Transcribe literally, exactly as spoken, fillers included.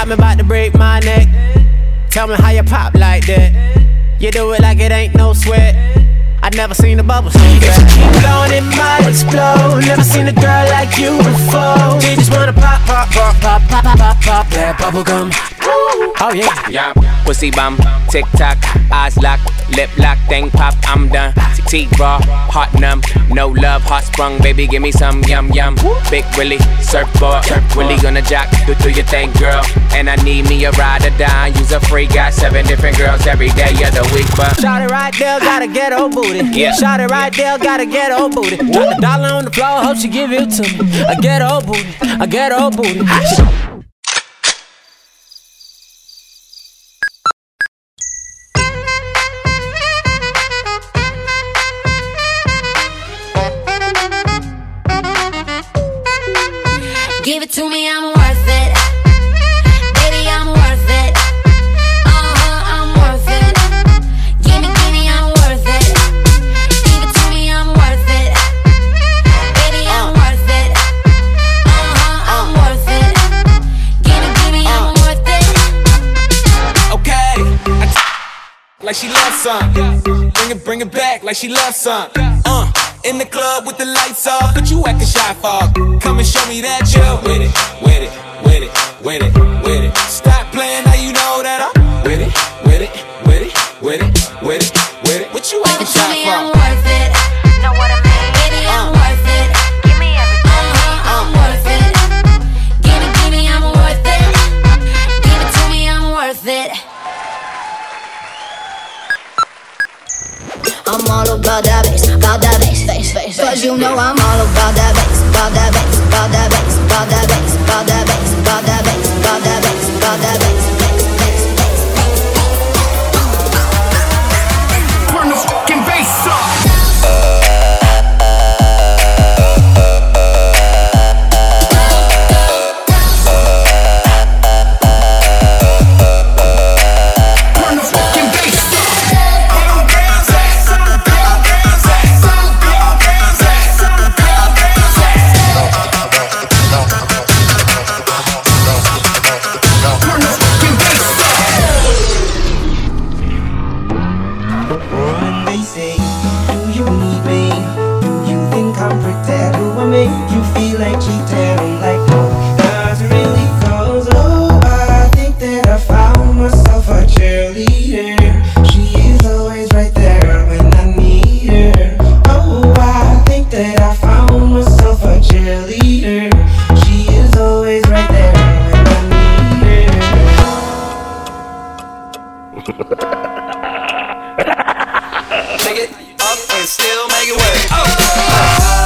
got me about to break my neck. Tell me how you pop like that. You do it like it ain't no sweat. I never seen a bubble so fast. If you keep going, it might explode. Never seen a girl like you before. You just wanna pop, pop, pop, pop, pop, pop, pop, pop that bubble gum. Oh yeah. Yeah, pussy bum, tick tock, eyes locked, lip lock, thing pop, I'm done. Teeth raw, heart numb, no love, heart sprung, baby, give me some yum yum. Big Willie, surfboard, Willie gonna jock, do, do your thing, girl. And I need me a ride or die, use a free, got seven different girls every day of the week, but shot it right there, gotta get old booty. Yeah. Shot it right there, gotta get old booty. Drop the dollar on the floor, hope she give it to me. I get old booty, I get old booty. Give it to me, I'm worth it. Baby, I'm worth it. Uh-huh, I'm worth it. Give me, give me, I'm worth it. Give it to me, I'm worth it. Baby, I'm worth it. Uh-huh, I'm worth it. Give me, give me, I'm worth it. Okay, I t- like she loves some. Bring it, bring it back like she loves some. Uh. In the club with the lights off, but you acting shy for. Come and show me that you're with it, with it, with it, with it, with it. Stop playing, now you know that I'm with it, with it, with it, with it, with it, with it. What you acting shy for? I'm worth it. Know what I mean? Baby, I'm worth it. Give me everything. Uh-huh, I'm worth it. Give me, give me, I'm worth it. Give it to me, I'm worth it. I'm all about that bass, about that bass, bass, bass. Cause you know I'm all about that bass, about that bass, about that bass, about that bass, about that bass, about that bass, about that bass, about that bass, bass, bass, bass. Turn the fucking bass up. Take it up and still make it work. Oh.